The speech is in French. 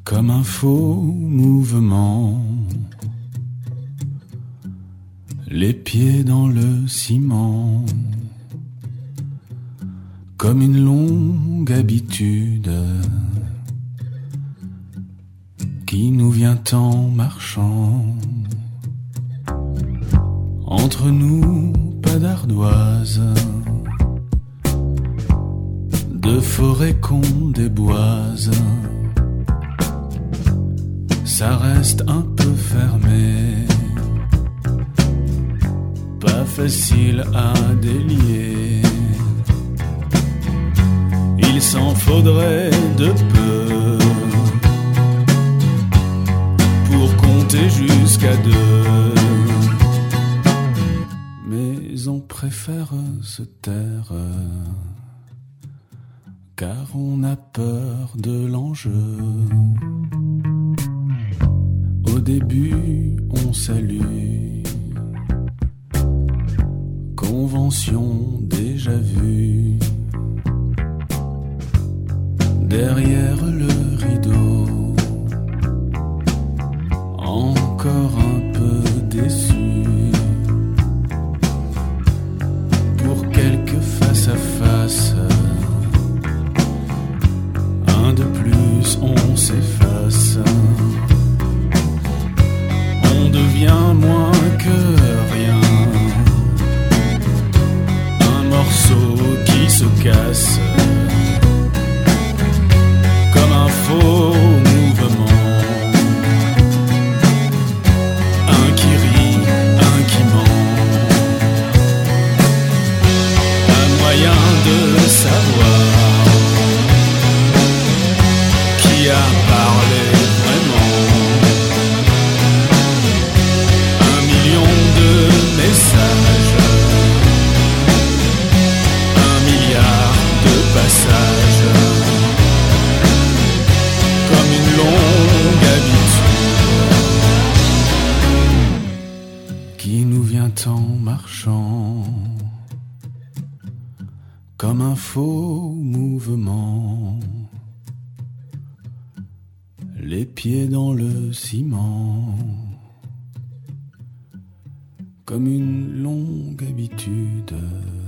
Comme un faux mouvement, les pieds dans le ciment, comme une longue habitude qui nous vient en marchant. Entre nous, pas d'ardoise, de forêt qu'on déboise. Ça reste un peu fermé, pas facile à délier. Il s'en faudrait de peu pour compter jusqu'à deux. Mais on préfère se taire, car on a peur de l'enjeu. Au début, on salue, convention déjà vue. Derrière le rideau, encore un peu déçu. Pour quelques face à face, un de plus, on s'efface. On devient moins que rien, un morceau qui se casse, comme un faux mouvement, un qui rit, un qui ment. Un moyen de savoir qui a parlé vraiment. Message, un milliard de passages, comme une longue habitude qui nous vient en marchant, comme un faux mouvement, les pieds dans le ciment. Comme une longue habitude